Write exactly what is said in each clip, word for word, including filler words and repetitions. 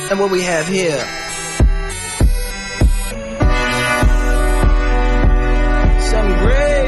And what we have here, something great.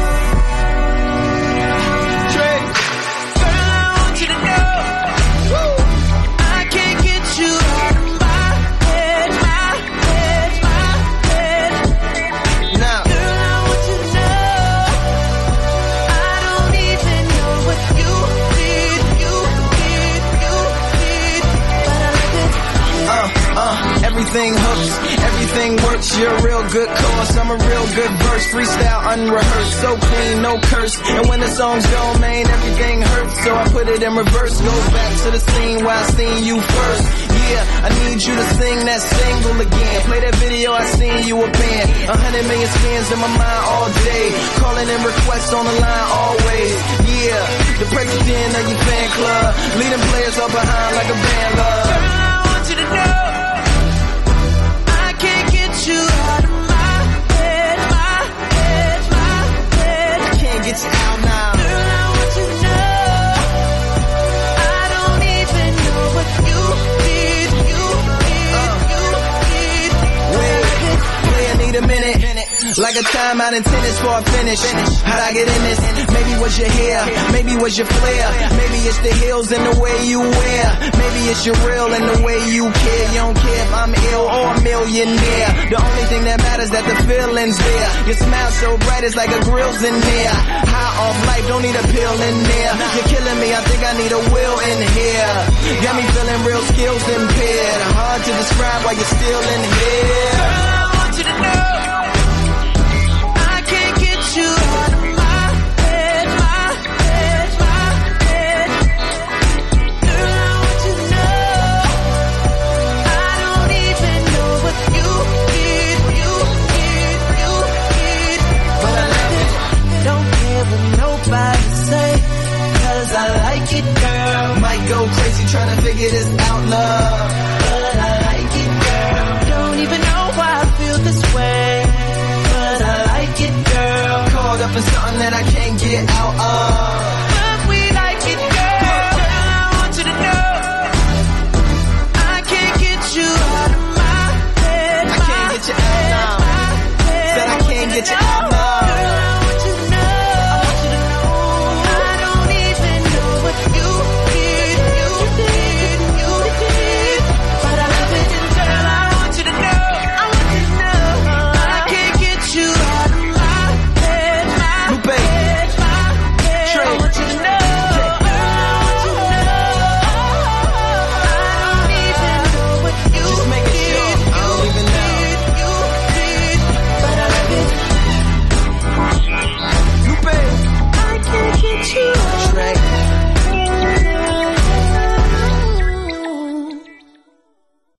Drake. Girl, I want you to know, woo, I can't get you out of my head, my head, my head. Now, girl, I want you to know, I don't even know what you did, you did, you did, but I love it. Uh, uh, everything hooks, everything works, you're a real good cause, I'm a real good verse, freestyle unrehearsed, so clean, no curse, and when the songs go, man, everything hurts, so I put it in reverse, go back to the scene where I seen you first, yeah, I need you to sing that single again, play that video, I seen you a band, a hundred million spins in my mind all day, calling in requests on the line always, yeah, the president of your fan club, leading players up behind like a band love. Girl, I want you to know, you out of my head, my head, my head. I can't get you out now. Girl, I want you to know, I don't even know what you did, you did, uh, you did. Wait, wait, I need a minute. Like a timeout in tennis for a finish. How'd I get in this? Maybe was your hair, maybe was your flair, maybe it's the heels and the way you wear, maybe it's your real and the way you care. You don't care if I'm ill or a millionaire. The only thing that matters that the feeling's there. Your smile so bright it's like a grill's in there. High off life, don't need a pill in there. You're killing me, I think I need a will in here. Got me feeling real skills impaired. Hard to describe why you're still in here. Girl, I want you to know, you out of my head, my head, my head. Girl, I want you to know, I don't even know what you did, you did, you did, but I love it. Don't care what nobody say, cause I like it, girl. Might go crazy trying to figure this out, love, but I like it, girl. Don't even know why I feel this way, but I like it, girl. Caught up in something that I can't get out of.